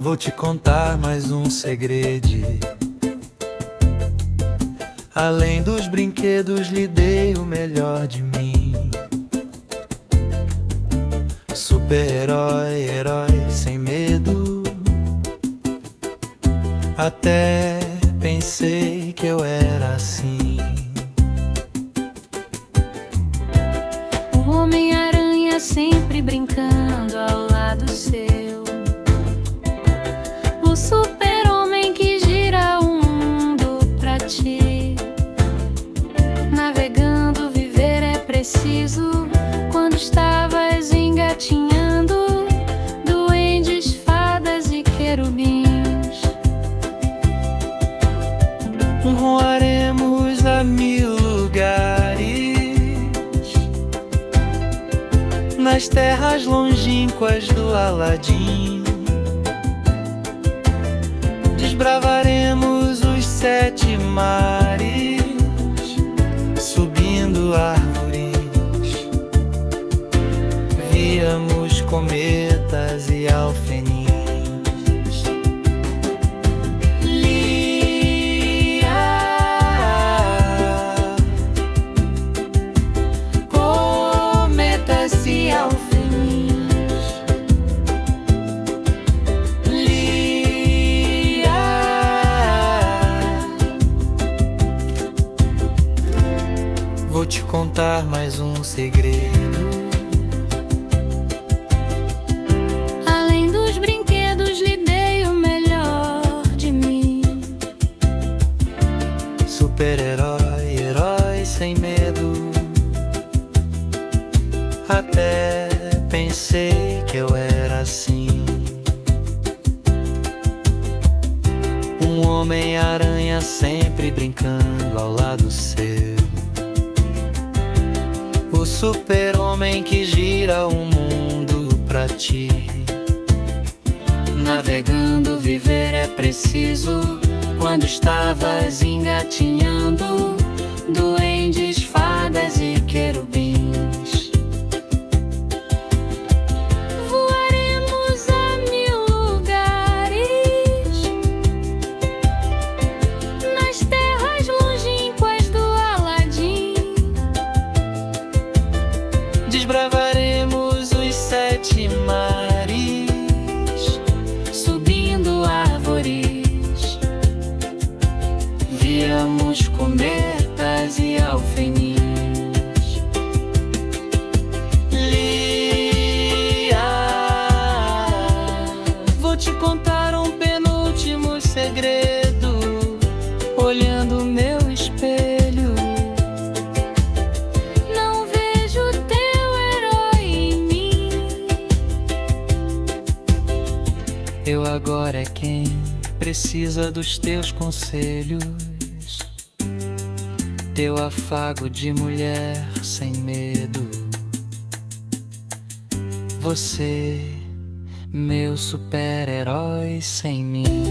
Vou te contar mais um segredo. Além dos brinquedos, lhe dei o melhor de mim. Super-herói, herói sem medo. Até pensei que eu era assim. O Homem-Aranha sempre brincando ao lado seu. O super-homem que gira o mundo pra ti. Navegando, viver é preciso. Quando estavas engatinhando, duendes, fadas e querubins. Voaremos a 1000 lugares, nas terras longínquas do Aladim. Desbravaremos os 7 mares, subindo árvores. Víamos cometas e alfenins. E alfenins. Lia. Vou te contar mais um segredo. Além dos brinquedos, lhe dei o melhor de mim. Super-herói, herói sem medo. Até pensei que eu era assim. Um Homem-Aranha sempre brincando ao lado seu. O super-homem que gira o mundo pra ti. Navegando, viver é preciso. Quando estavas engatinhando, duendes, fadas e querubins. Desbravaremos os 7 mares, subindo árvores. Víamos cometas e alfenins. Lia. Vou te contar um penúltimo segredo. Olhando meu espelho, eu agora é quem precisa dos teus conselhos. Teu afago de mulher sem medo. Você, meu super-herói sem mim.